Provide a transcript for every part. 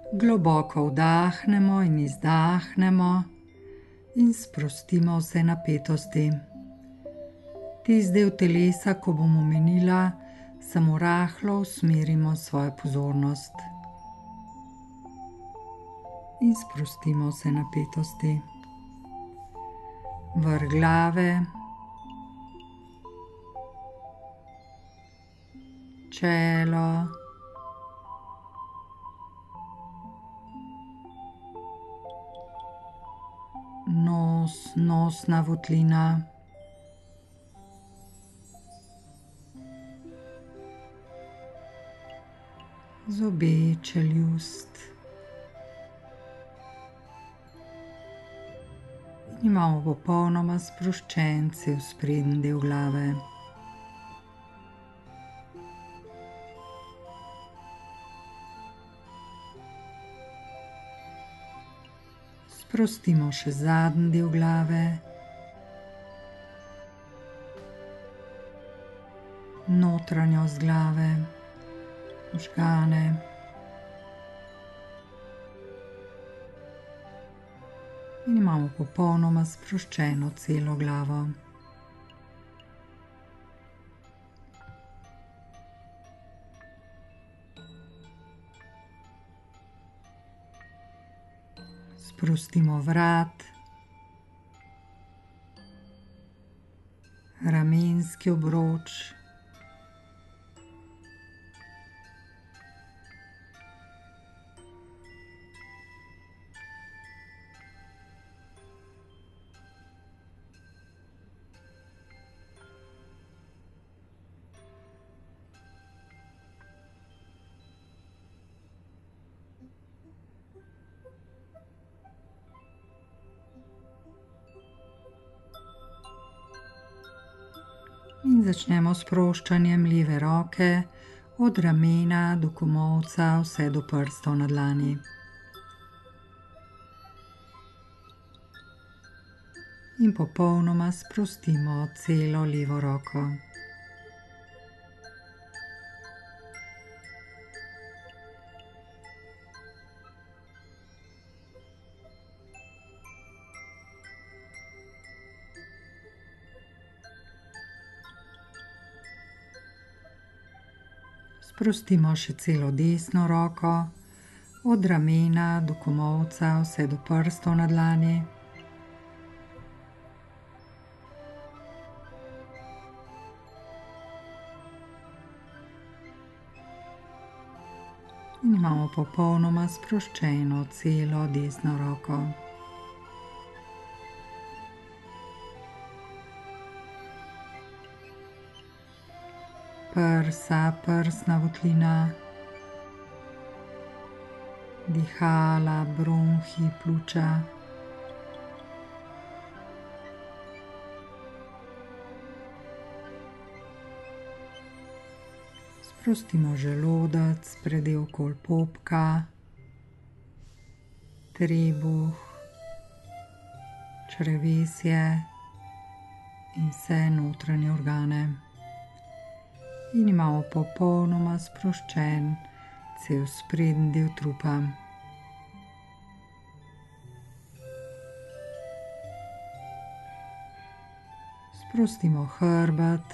Globoko vdahnemo in izdahnemo in sprostimo vse napetosti. Tisti del telesa, ko bom omenila, samo rahlo usmerimo svojo pozornost. In sprostimo vse napetosti. Vrh glave, čelo, nos, nosna votlina, zobe, čeljust. Imamo popolnoma sproščen cel sprednji del glave. Sprostimo še zadnji del glave, notranjost glave, možgane. In imamo popolnoma sproščeno celo glavo. Sprostimo vrat, ramenski obroč, in začnemo s sproščanjem leve roke od ramena do komolca vse do prstov na dlani. In popolnoma sprostimo celo levo roko. Sprostimo še celo desno roko, od ramena do komolca vse do prstov na dlani. In imamo popolnoma sproščeno celo desno roko. Prsa, prsna votlina, dihala, bronhi, pljuča. Sprostimo želodec, predel okoli popka, trebuh, črevesje in vse notranje organe. In imamo popolnoma sproščen cel sprednji del trupa. Sprostimo hrbet,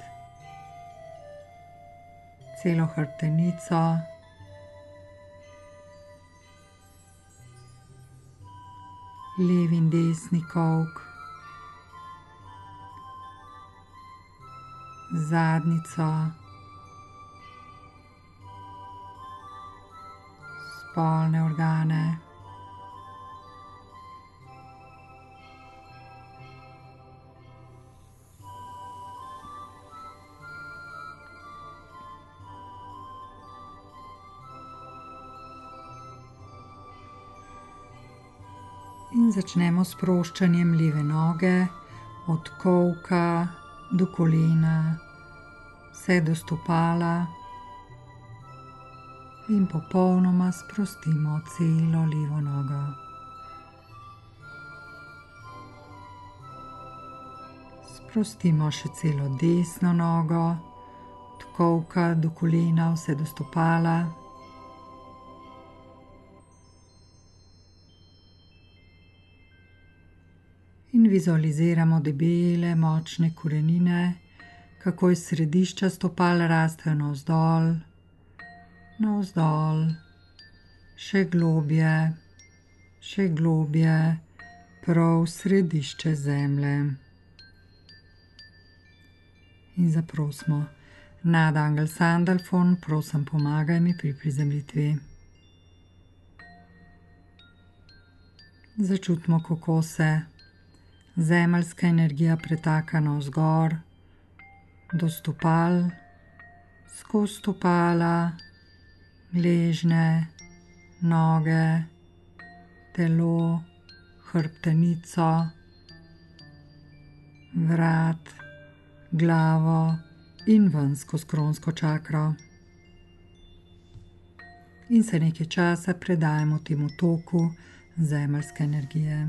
celo hrbtenico, levi in desni kolk, zadnjico, spolne organe. In začnemo s sproščanjem leve noge, od kolka do kolena, vse do stopala. In popolnoma sprostimo celo levo nogo. Sprostimo še celo desno nogo, od kolka do kolena, vse do stopala. vizualiziramo debele, močne korenine, kako iz središča stopal rastejo navzdol, navzdol, še globje, prav v središče zemlje. In zaprosimo, Nadangel Sandalfon, prosim, pomagaj mi pri prizemljitvi. Začutimo, kako se zemeljska energija pretaka navzgor, do stopal, skozi stopala, gležnje, noge, telo, hrbtenico, vrat, glavo in ven skozi kronsko čakro. In se nekaj časa predajemo temu toku zemeljske energije.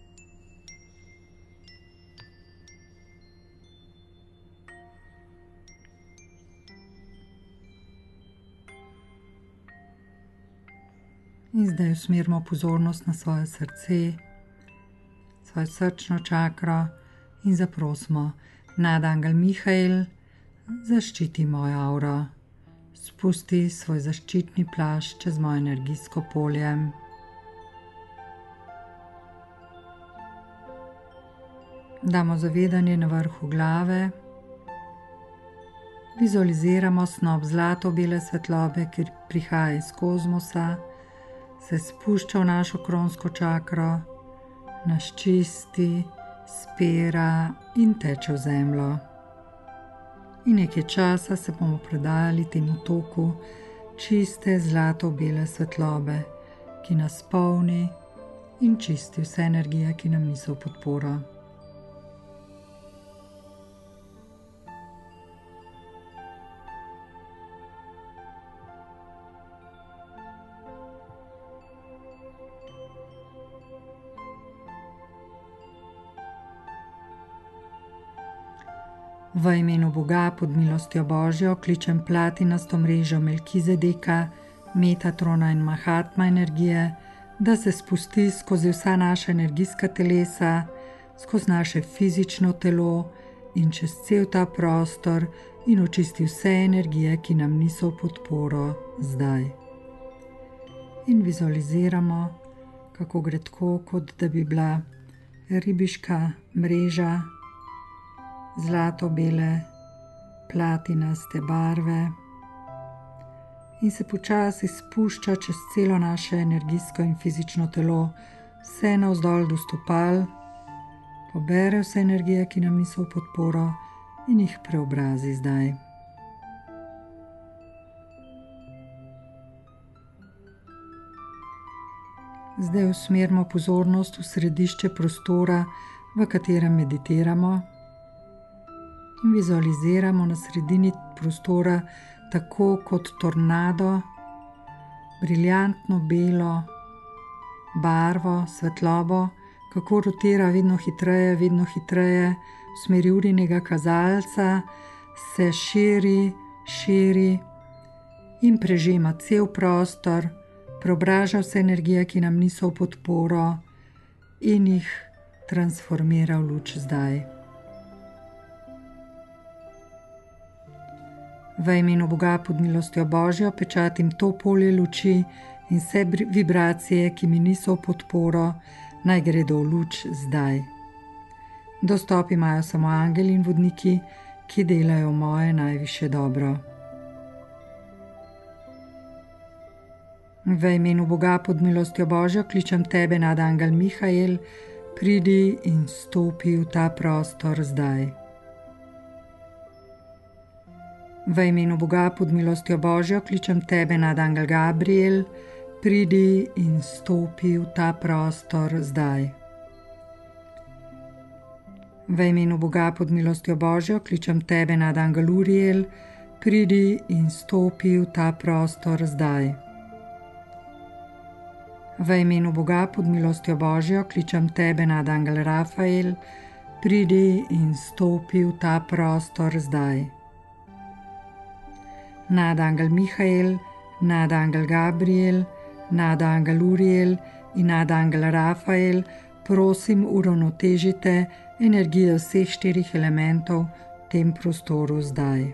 In zdaj usmerimo pozornost na svoje srce, svojo srčno čakro in zaprosimo, Nadangel Mihael, zaščiti mojo avro, spusti svoj zaščitni plašč čez moje energijsko polje. Damo zavedanje na vrhu glave, vizualiziramo snop zlato-bele svetlobe, ki prihaja iz kozmosa, se spušča v našo kronsko čakro, nas čisti, spira in teče v zemljo. In nekaj časa se bomo predajali temu toku čiste zlato-bele svetlobe, ki nas polni in čisti vse energije, ki nam niso v podporo. V imenu Boga pod milostjo Božjo kličem platinasto mrežo Melkizedeka, Metatrona in Mahatma energije, da se spusti skozi vsa naša energijska telesa, skozi naše fizično telo in čez cel ta prostor in očisti vse energije, ki nam niso v podporo zdaj. In vizualiziramo, kako gre tako, kot da bi bila ribiška mreža zlato-bele, platinaste barve in se počasi spušča čez celo naše energijsko in fizično telo, vse navzdol do stopal, pobere vse energije, ki nam niso v podporo in jih preobrazi zdaj. Zdaj usmerimo pozornost v središče prostora, v katerem meditiramo, in vizualiziramo na sredini prostora tako kot tornado, briljantno belo barvo, svetlobo, kako rotira vedno hitreje, v smeri urinega kazalca, se širi in prežema cel prostor, preobraža vse energije, ki nam niso v podporo in jih transformira v luč zdaj. V imenu Boga pod milostjo Božjo pečatim to polje luči in vse vibracije, ki mi niso v podporo, naj gredo v luč zdaj. Dostop imajo samo angeli in vodniki, ki delajo moje najvišje dobro. V imenu Boga pod milostjo Božjo kličem tebe, Nadangel Mihael, pridi in stopi v ta prostor zdaj. V imenu Boga pod milostjo Božjo kličem tebe, Nadangel Gabriel, pridi in stopi v ta prostor zdaj. V imenu Boga pod milostjo Božjo kličem tebe, Nadangel Uriel, pridi in stopi v ta prostor zdaj. V imenu Boga pod milostjo Božjo kličem tebe, Nadangel Rafael, pridi in stopi v ta prostor zdaj. Nadangel Mihael, Nadangel Gabriel, Nadangel Uriel in Nadangel Rafael, prosim, uravnotežite energijo vseh 4 elementov v tem prostoru zdaj.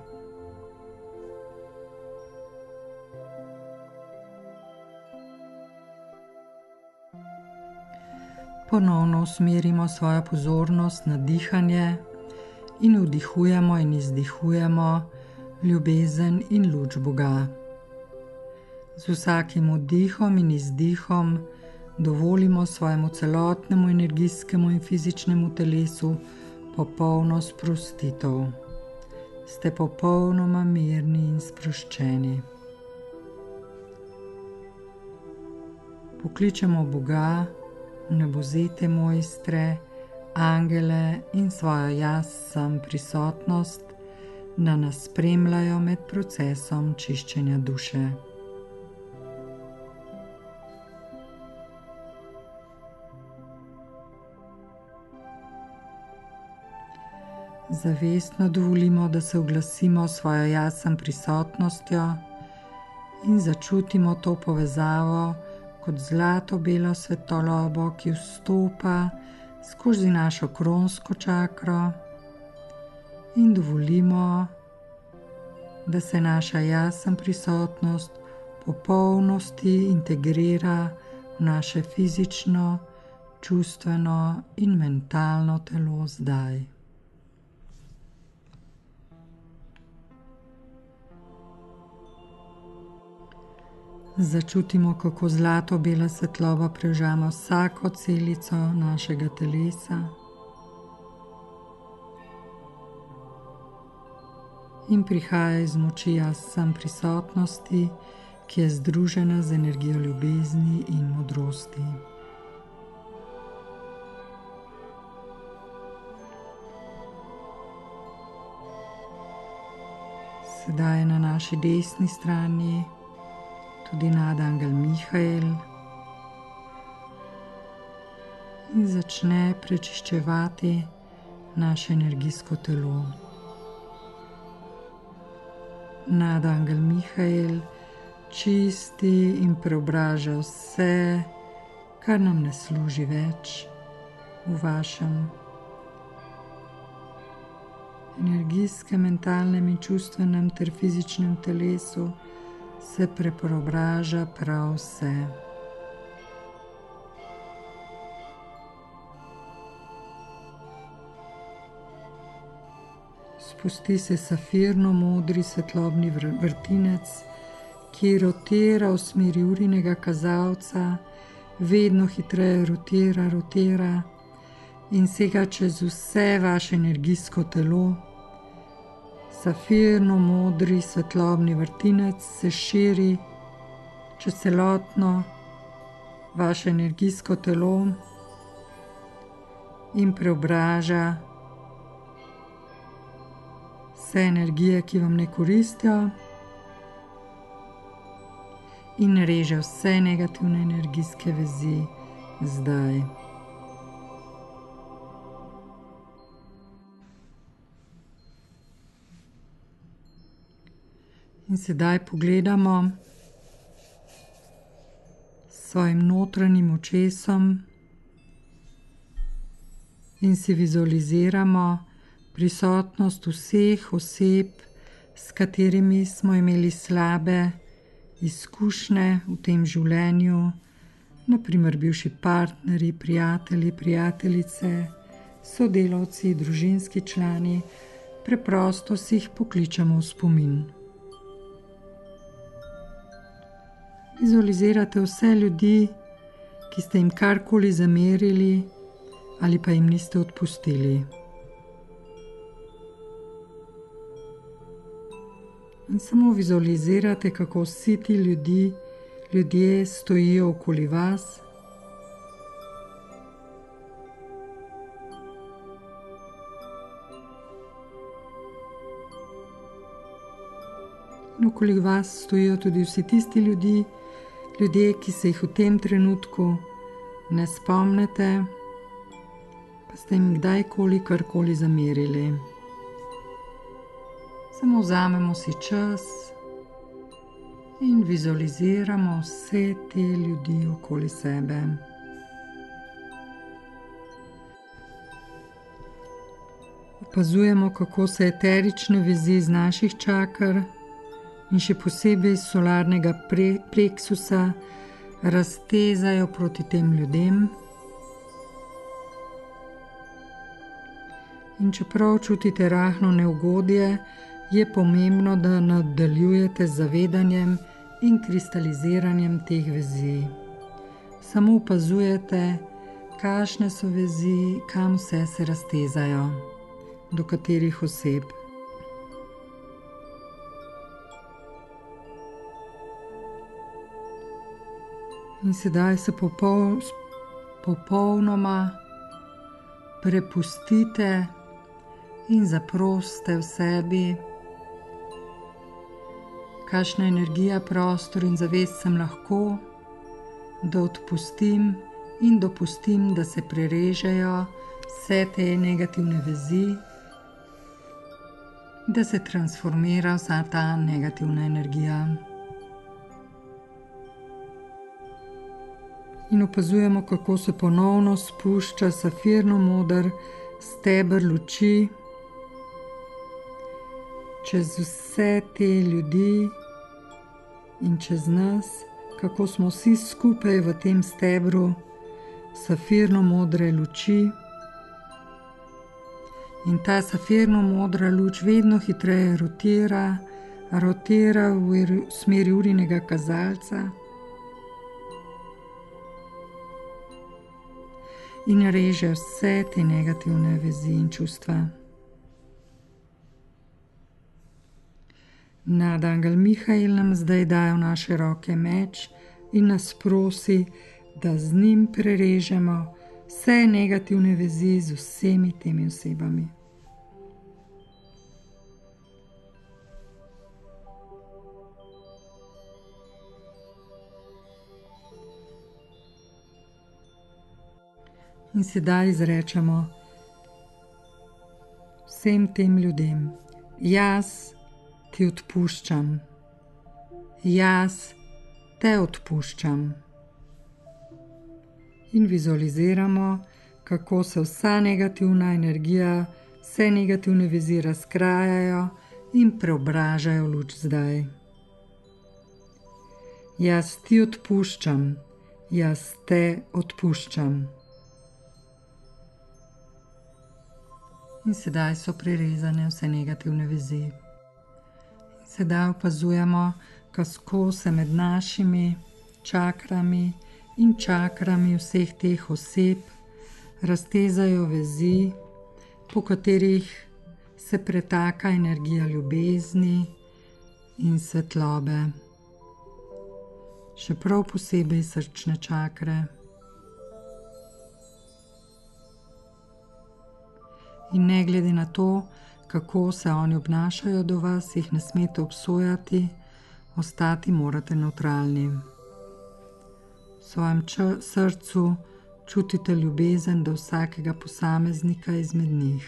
Ponovno usmerimo svojo pozornost na dihanje in vdihujemo in izdihujemo ljubezen in luč Boga. Z vsakim vdihom in izdihom dovolimo svojemu celotnemu energijskemu in fizičnemu telesu popolno sprostitev. Ste popolnoma mirni in sproščeni. Pokličemo Boga, nebozete mojstre, angele in svojo jaz sem prisotnost, da nas spremljajo med procesom čiščenja duše. Zavestno dovolimo, da se oglasimo s svojo jaz sem prisotnostjo in začutimo to povezavo kot zlato-belo svetlobo, ki vstopa skozi našo kronsko čakro, in dovolimo, da se naša jaz sem prisotnost v popolnosti integrira v naše fizično, čustveno in mentalno telo zdaj. Začutimo, kako zlato-bela svetloba prežama vsako celico našega telesa in prihaja iz moči jaz sem prisotnosti, ki je združena z energijo ljubezni in modrosti. Sedaj je na naši desni strani tudi nadangel Mihael in začne prečiščevati naše energijsko telo. Nadangel Mihael čisti in preobraža vse, kar nam ne služi več v vašem energijskem, mentalnem in čustvenem ter fizičnem telesu, se preobraža prav vse. Spusti se safirno-modri svetlobni vrtinec, ki rotira v smeri urinega kazalca, vedno hitreje rotira in sega čez vse vaše energijsko telo. Safirno-modri svetlobni vrtinec se širi čez celotno vaše energijsko telo in preobraža vse energije, ki vam ne koristijo, in reže vse negativne energijske vezi zdaj. In sedaj pogledamo s svojim notranjim očesom in si vizualiziramo prisotnost vseh oseb, s katerimi smo imeli slabe izkušnje v tem življenju, na primer bivši partnerji, prijatelji, prijateljice, sodelavci, družinski člani, preprosto si jih pokličemo v spomin. Vizualizirate vse ljudi, ki ste jim karkoli zamerili ali pa jim niste odpustili. In samo vizualizirate, kako vsi ti ljudje stojijo okoli vas. In okoli vas stojijo tudi vsi tisti ljudje, ki se jih v tem trenutku ne spomnite, pa ste jim kdajkoli karkoli zamerili. Samo vzamemo si čas in vizualiziramo vse te ljudi okoli sebe. Opazujemo, kako se eterične vezi iz naših čakr in še posebej iz solarnega pleksusa raztezajo proti tem ljudem. In čeprav čutite rahlo neugodje, je pomembno, da nadaljujete z zavedanjem in kristaliziranjem teh vezi. Samo opazujete, kakšne so vezi, kam vse se raztezajo, do katerih oseb. In sedaj se popolnoma prepustite in zaprosite v sebi, kakšna energija, prostor in zavest sem lahko, da odpustim in dopustim, da se prerežejo vse te negativne vezi, da se transformira vsa ta negativna energija. In opazujemo, kako se ponovno spušča safirno-moder steber luči čez vse te ljudi in čez nas, kako smo vsi skupaj v tem stebru safirno-modre luči. In ta safirno-modra luč vedno hitreje rotira v smeri urinega kazalca in reže vse te negativne vezi in čustva. Nadangel Mihael nam zdaj daje v naše roke meč in nas prosi, da z njim prerežemo vse negativne vezi z vsemi temi osebami. In sedaj izrečemo vsem tem ljudem: jaz ti odpuščam, jaz te odpuščam. In vizualiziramo, kako se vsa negativna energija, vse negativne vezi razkrajajo in preobražajo v luč zdaj. Jaz ti odpuščam, jaz te odpuščam. In sedaj so prerezane vse negativne vezi. Sedaj opazujemo, kako se med našimi čakrami in čakrami vseh teh oseb raztezajo vezi, po katerih se pretaka energija ljubezni in svetlobe. Še prav posebej srčne čakre. In ne glede na to, kako se oni obnašajo do vas, jih ne smete obsojati, ostati morate nevtralni. V svojem srcu čutite ljubezen do vsakega posameznika izmed njih.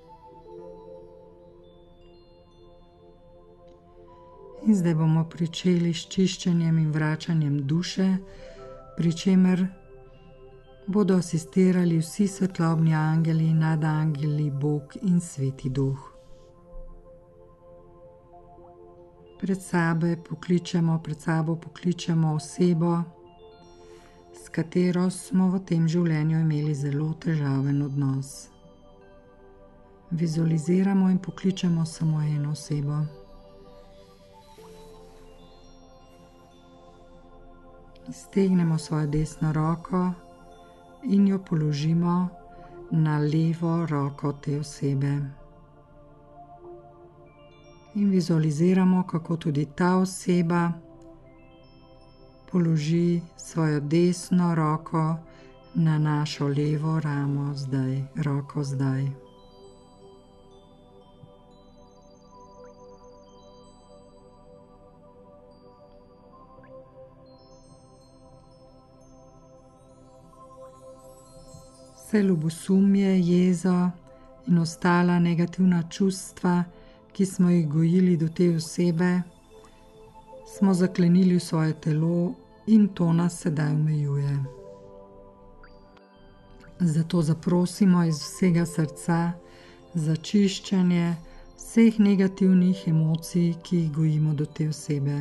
In zdaj bomo pričeli s čiščenjem in vračanjem duše, pri čemer bodo asistirali vsi svetlobni angeli, nadangeli, Bog in Sveti Duh. Pred sabo pokličemo osebo, s katero smo v tem življenju imeli zelo težaven odnos. Vizualiziramo in pokličemo samo eno osebo. Iztegnemo svojo desno roko in jo položimo na levo roko te osebe. In vizualiziramo, kako tudi ta oseba položi svojo desno roko na našo levo roko zdaj. Vse ljubosumje, jezo in ostala negativna čustva, ki smo jih gojili do te osebe, smo zaklenili v svoje telo in to nas sedaj omejuje. Zato zaprosimo iz vsega srca, za čiščenje vseh negativnih emocij, ki jih gojimo do te osebe.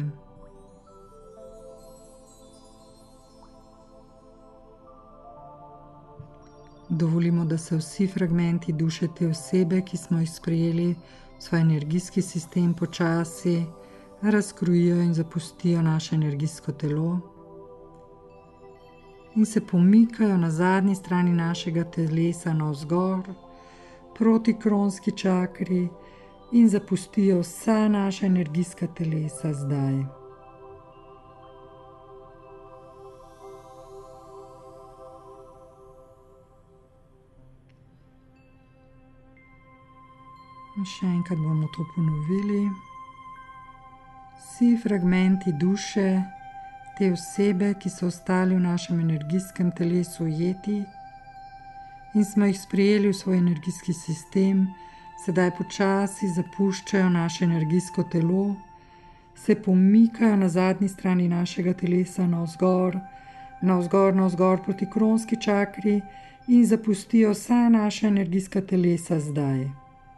Dovolimo, da se vsi fragmenti duše te osebe, ki smo jih sprejeli v svoj energijski sistem, počasi razkrojijo in zapustijo naše energijsko telo in se pomikajo na zadnji strani našega telesa navzgor proti kronski čakri in zapustijo vsa naša energijska telesa zdaj. Še enkrat bomo to ponovili. Vsi fragmenti duše te osebe, ki so ostali v našem energijskem telesu ujeti in smo jih sprejeli v svoj energijski sistem, sedaj počasi zapuščajo naše energijsko telo, se pomikajo na zadnji strani našega telesa navzgor, navzgor proti kronski čakri in zapustijo vsa naša energijska telesa zdaj.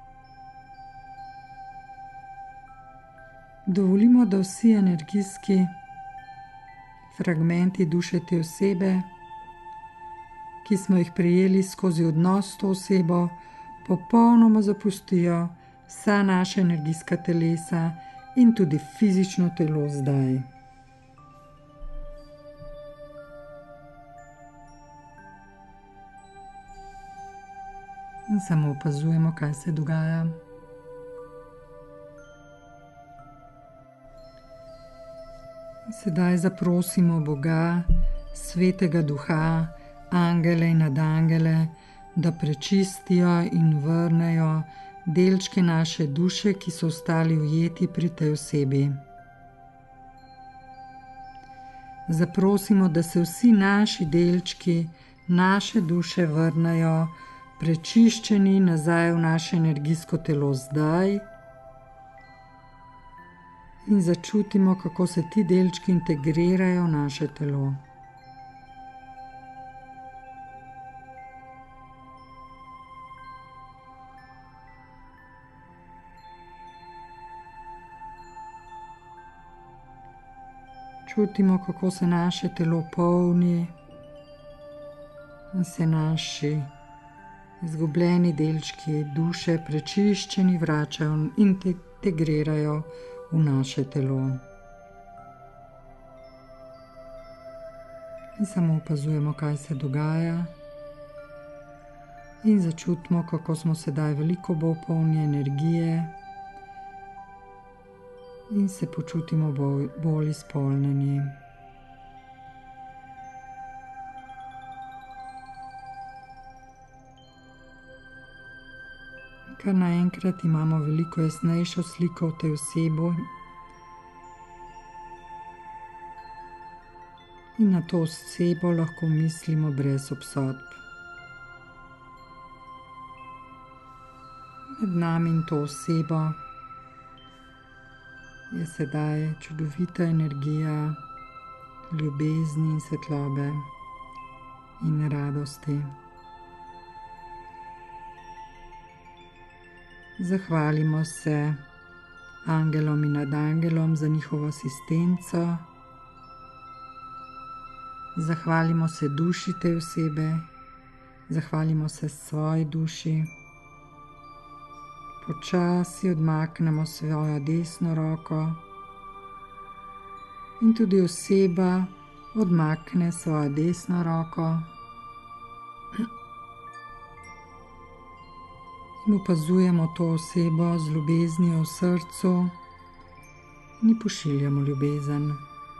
Dovolimo, da vsi energijski fragmenti duše te osebe, ki smo jih prejeli skozi odnos s to osebo, popolnoma zapustijo vsa naša energijska telesa in tudi fizično telo zdaj. In samo opazujemo, kaj se dogaja. Sedaj zaprosimo Boga, Svetega Duha, angele in nadangele, da prečistijo in vrnejo delčke naše duše, ki so ostali ujeti pri tej osebi. Zaprosimo, da se vsi naši delčki, naše duše vrnejo, prečiščeni nazaj v naše energijsko telo zdaj, in začutimo, kako se ti delčki integrirajo v naše telo. Čutimo, kako se naše telo polni in se naši izgubljeni delčki duše, prečiščeni, vračajo in integrirajo v naše telo. In samo opazujemo, kaj se dogaja, in začutimo, kako smo sedaj veliko bolj polni energije in se počutimo bolj izpolnjeni. Kar naenkrat imamo veliko jasnejšo sliko o tej osebi in na to osebo lahko mislimo brez obsodb. Med nami in to osebo je sedaj čudovita energija ljubezni in svetlobe in radosti. Zahvalimo se angelom in nadangelom za njihovo asistenco. Zahvalimo se duši te osebe, zahvalimo se svoji duši. Počasi odmaknemo svojo desno roko in tudi oseba odmakne svojo desno roko. In opazujemo to osebo z ljubeznijo v srcu in ji pošiljamo ljubezen.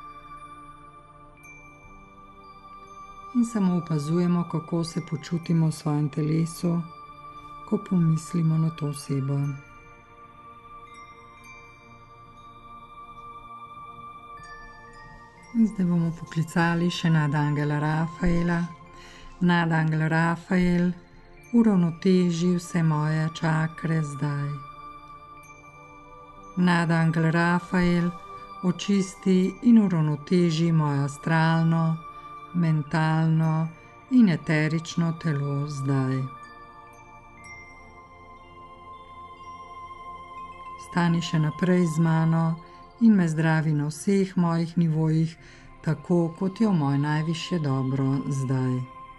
In samo opazujemo, kako se počutimo v svojem telesu, ko pomislimo na to osebo. In zdaj bomo poklicali še nadangela Rafaela. Nadangel Rafael, uravnoteži vse moje čakre zdaj. Nadangel Rafael, očisti in uravnoteži moje astralno, mentalno in eterično telo zdaj. ostani še naprej z mano in me zdravi na vseh mojih nivojih, tako kot je v moje najvišje dobro zdaj.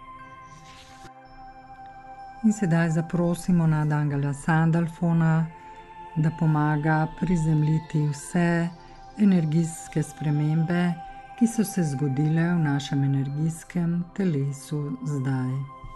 In sedaj zaprosimo nadangela Sandalfona, da pomaga prizemljiti vse energijske spremembe, ki so se zgodile v našem energijskem telesu zdaj.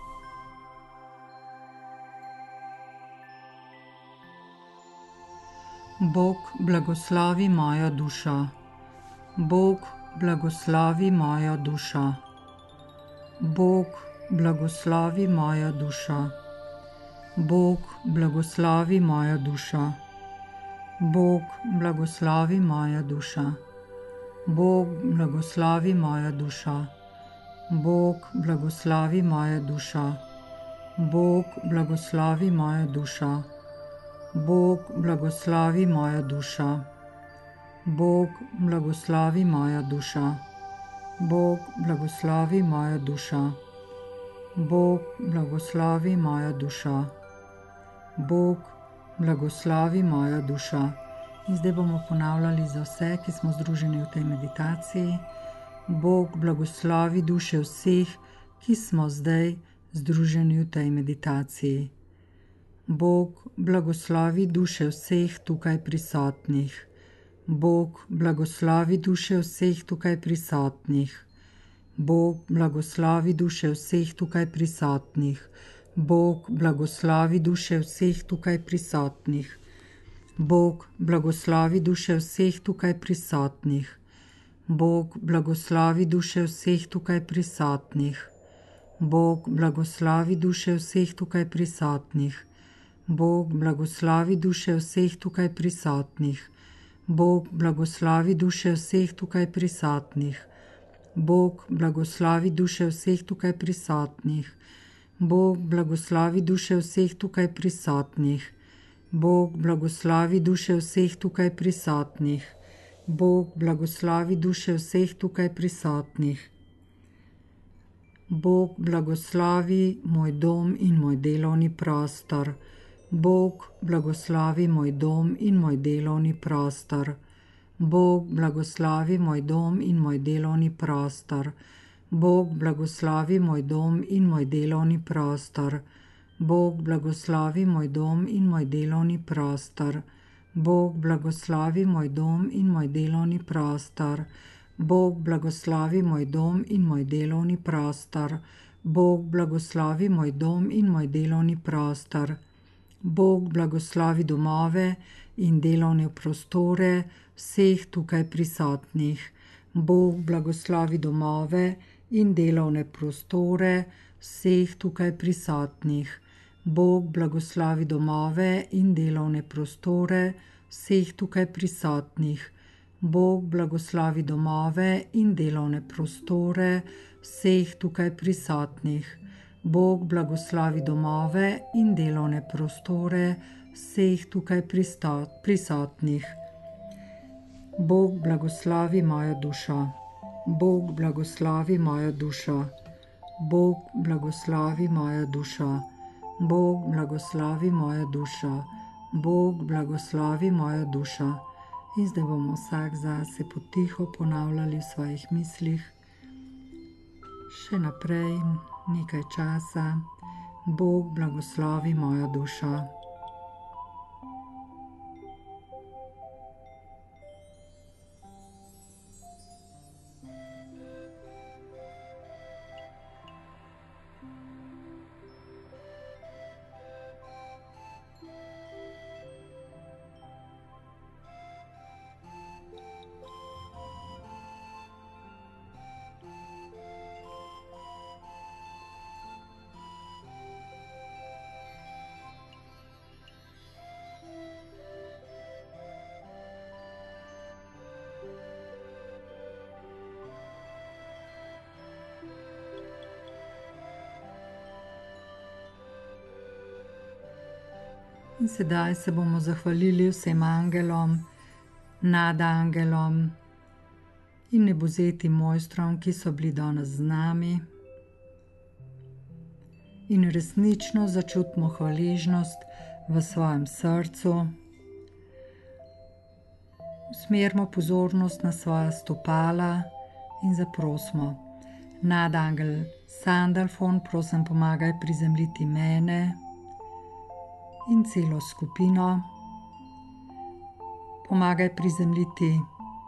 Bog blagoslovi mojo dušo. Bog blagoslovi mojo dušo. Bog blagoslovi mojo dušo. Bog blagoslovi mojo dušo. Bog blagoslovi mojo dušo. Bog blagoslovi mojo dušo. Bog blagoslovi mojo dušo. Bog blagoslovi mojo dušo. Bog blagoslovi mojo dušo. Bog blagoslovi mojo dušo. Bog blagoslovi mojo dušo. Bog blagoslovi mojo dušo. Bog blagoslovi mojo dušo. In zdaj bomo ponavljali za vse, ki smo združeni v tej meditaciji. Bog blagoslovi duše vseh, ki smo zdaj združeni v tej meditaciji. Bog blagoslovi duše vseh tukaj prisotnih. Bog blagoslovi duše vseh tukaj prisotnih. Bog blagoslovi duše vseh tukaj prisotnih. Bog blagoslovi duše vseh tukaj prisotnih. Bog blagoslovi duše vseh tukaj prisotnih. Bog blagoslovi duše vseh tukaj prisotnih. Bog blagoslovi duše vseh tukaj prisotnih. Bog blagoslovi duše vseh tukaj prisotnih. Bog blagoslovi duše vseh tukaj prisotnih. Bog blagoslovi duše vseh tukaj prisotnih. Bog blagoslovi duše vseh tukaj prisotnih. Bog blagoslovi duše vseh tukaj prisotnih. Bog blagoslovi duše vseh tukaj prisotnih. Bog blagoslovi moj dom in moj delovni prostor. Bog blagoslovi moj dom in moj delovni prostor. Bog blagoslovi moj dom in moj delovni prostor. Bog blagoslovi moj dom in moj delovni prostor. Bog blagoslovi moj dom in moj delovni prostor. Bog blagoslovi moj dom in moj delovni prostor. Bog blagoslovi moj dom in moj delovni prostor. Bog blagoslovi moj dom in moj delovni prostor. Bog blagoslovi domove in delovne prostore vseh tukaj prisotnih. Bog blagoslovi domove in delovne prostore vseh tukaj prisotnih. Bog blagoslovi domove in delovne prostore vseh tukaj prisotnih. Bog blagoslovi domove in delovne prostore vseh tukaj prisotnih. Bog blagoslovi domove in delovne prostore vseh tukaj prisotnih. Bog blagoslovi mojo dušo. Bog blagoslovi mojo dušo. Bog blagoslovi mojo dušo. Bog blagoslovi mojo dušo. Bog blagoslovi mojo dušo. In zdaj bomo vsak zase potiho ponavljali v svojih mislih. Še naprej nekaj časa. Bog blagoslovi mojo dušo. In sedaj se bomo zahvalili vsem angelom, nadangelom in nebuzetim mojstrom, ki so bili danes z nami. In resnično začutimo hvaležnost v svojem srcu. Usmerimo pozornost na svoja stopala in zaprosimo: Nadangel Sandalfon, prosim, pomagaj prizemljiti mene in celo skupino. Pomagaj prizemljiti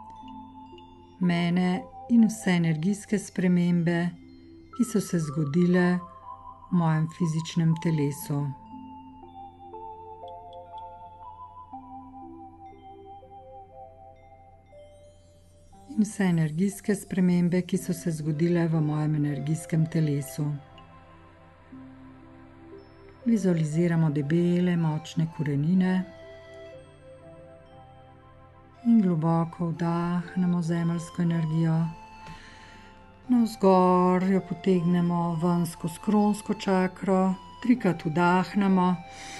mene in vse energijske spremembe, ki so se zgodile v mojem fizičnem telesu. In vse energijske spremembe, ki so se zgodile v mojem energijskem telesu. Vizualiziramo debele, močne korenine in globoko vdahnemo zemeljsko energijo. Navzgor jo potegnemo ven skozi kronsko čakro, 3-krat vdahnemo.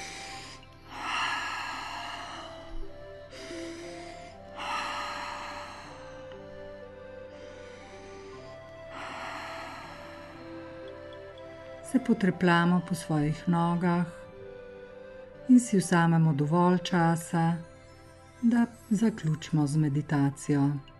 Se potrepljamo po svojih nogah in si vzamemo dovolj časa, da zaključimo z meditacijo.